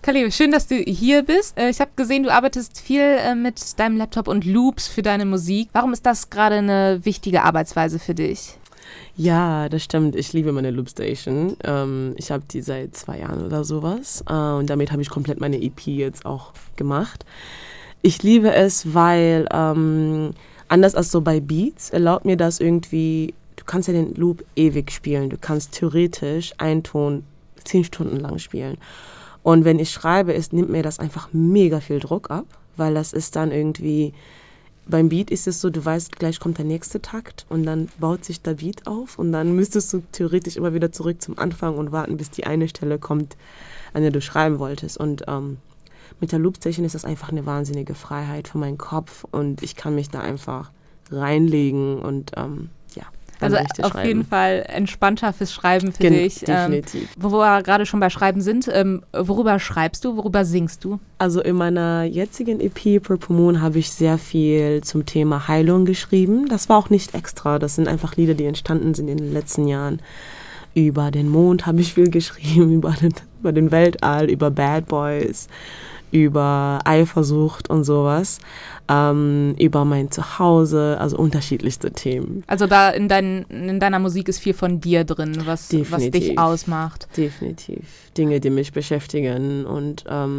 Khalil, schön, dass du hier bist. Ich habe gesehen, du arbeitest viel mit deinem Laptop und Loops für deine Musik. Warum ist das gerade eine wichtige Arbeitsweise für dich? Ja, das stimmt. Ich liebe meine Loopstation. Ich habe die seit 2 Jahren oder sowas. Und damit habe ich komplett meine EP jetzt auch gemacht. Ich liebe es, weil anders als so bei Beats erlaubt mir das irgendwie, du kannst ja den Loop ewig spielen. Du kannst theoretisch einen Ton 10 Stunden lang spielen. Und wenn ich schreibe, nimmt mir das einfach mega viel Druck ab, weil das ist dann irgendwie... Beim Beat ist es so, du weißt, gleich kommt der nächste Takt und dann baut sich der Beat auf und dann müsstest du theoretisch immer wieder zurück zum Anfang und warten, bis die eine Stelle kommt, an der du schreiben wolltest. Und mit der Loopstation ist das einfach eine wahnsinnige Freiheit für meinen Kopf und ich kann mich da einfach reinlegen und also auf schreiben. Jeden Fall entspannter fürs Schreiben für dich. Definitiv. Wo wir gerade schon bei Schreiben sind, worüber schreibst du, worüber singst du? Also in meiner jetzigen EP Purple Moon habe ich sehr viel zum Thema Heilung geschrieben. Das war auch nicht extra, das sind einfach Lieder, die entstanden sind in den letzten Jahren. Über den Mond habe ich viel geschrieben, über den Weltall, über Bad Boys, über Eifersucht und sowas, über mein Zuhause, also unterschiedlichste Themen. Also da in deiner Musik ist viel von dir drin, was dich ausmacht. Definitiv. Dinge, die mich beschäftigen und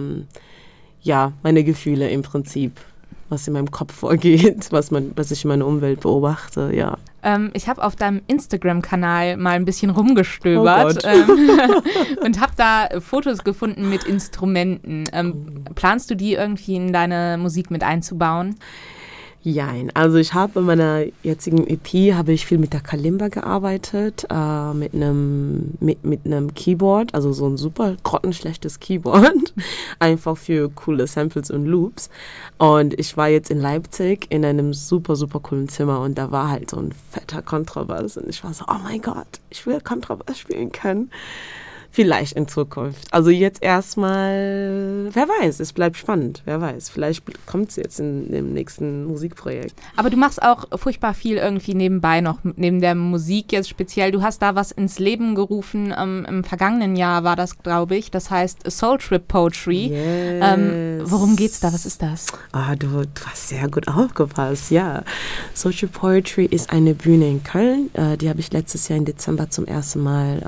meine Gefühle im Prinzip, was in meinem Kopf vorgeht, was ich in meiner Umwelt beobachte, ja. Ich habe auf deinem Instagram-Kanal mal ein bisschen rumgestöbert und habe da Fotos gefunden mit Instrumenten. Planst du die irgendwie in deine Musik mit einzubauen? Jein, also ich habe in meiner jetzigen EP habe ich viel mit der Kalimba gearbeitet, mit einem Keyboard, also so ein super grottenschlechtes Keyboard, einfach für coole Samples und Loops. Und ich war jetzt in Leipzig in einem super, super coolen Zimmer und da war halt so ein fetter Kontrabass und ich war so, oh mein Gott, ich will Kontrabass spielen können. Vielleicht in Zukunft. Also jetzt erstmal, wer weiß, es bleibt spannend, wer weiß. Vielleicht kommt es jetzt in dem nächsten Musikprojekt. Aber du machst auch furchtbar viel irgendwie nebenbei noch, neben der Musik jetzt speziell. Du hast da was ins Leben gerufen, im vergangenen Jahr war das, glaube ich. Das heißt Soul Trip Poetry. Yes. Worum geht's da? Was ist das? Du hast sehr gut aufgepasst, ja. Soul Trip Poetry ist eine Bühne in Köln. Die habe ich letztes Jahr im Dezember zum ersten Mal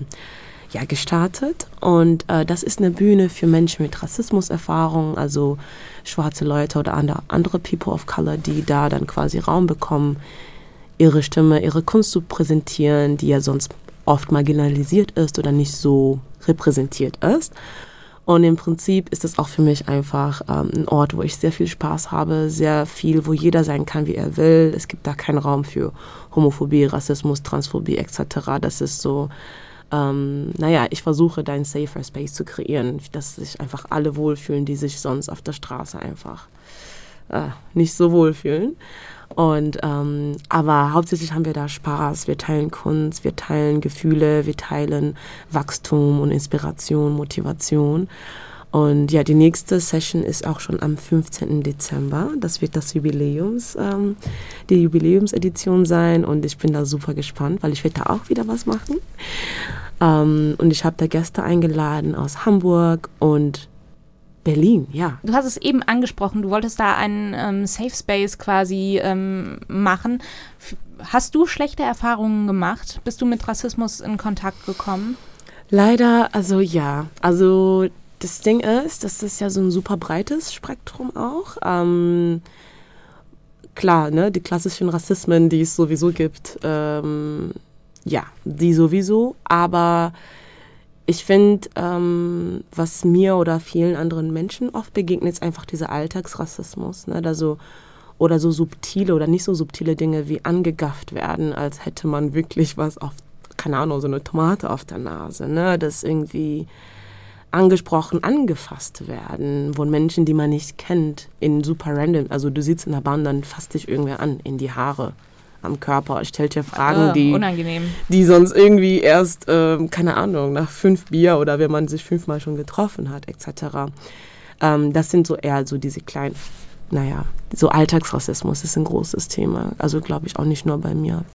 gestartet und das ist eine Bühne für Menschen mit Rassismuserfahrung, also schwarze Leute oder andere People of Color, die da dann quasi Raum bekommen, ihre Stimme, ihre Kunst zu präsentieren, die ja sonst oft marginalisiert ist oder nicht so repräsentiert ist. Und im Prinzip ist es auch für mich einfach ein Ort, wo ich sehr viel Spaß habe, sehr viel, wo jeder sein kann, wie er will. Es gibt da keinen Raum für Homophobie, Rassismus, Transphobie etc. Das ist so... ich versuche da einen safer Space zu kreieren, dass sich einfach alle wohlfühlen, die sich sonst auf der Straße einfach nicht so wohlfühlen. Und aber hauptsächlich haben wir da Spaß, wir teilen Kunst, wir teilen Gefühle, wir teilen Wachstum und Inspiration, Motivation. Und ja, die nächste Session ist auch schon am 15. Dezember. Das wird die Jubiläumsedition sein und ich bin da super gespannt, weil ich werde da auch wieder was machen. Und ich habe da Gäste eingeladen aus Hamburg und Berlin, ja. Du hast es eben angesprochen, du wolltest da einen Safe Space quasi machen. Hast du schlechte Erfahrungen gemacht? Bist du mit Rassismus in Kontakt gekommen? Leider, also ja. Also das Ding ist, das ist ja so ein super breites Spektrum auch. Klar, ne, die klassischen Rassismen, die es sowieso gibt, die sowieso. Aber ich finde, was mir oder vielen anderen Menschen oft begegnet, ist einfach dieser Alltagsrassismus. Ne, oder so subtile oder nicht so subtile Dinge wie angegafft werden, als hätte man wirklich was auf, keine Ahnung, so eine Tomate auf der Nase. Ne, das irgendwie angesprochen, angefasst werden von Menschen, die man nicht kennt, in super random, also du sitzt in der Bahn, dann fasst dich irgendwer an, in die Haare, am Körper, stellt dir Fragen, die sonst irgendwie erst, keine Ahnung, nach 5 Bier oder wenn man sich 5-mal schon getroffen hat, etc. Das sind so eher so diese kleinen, so Alltagsrassismus ist ein großes Thema, also glaube ich auch nicht nur bei mir.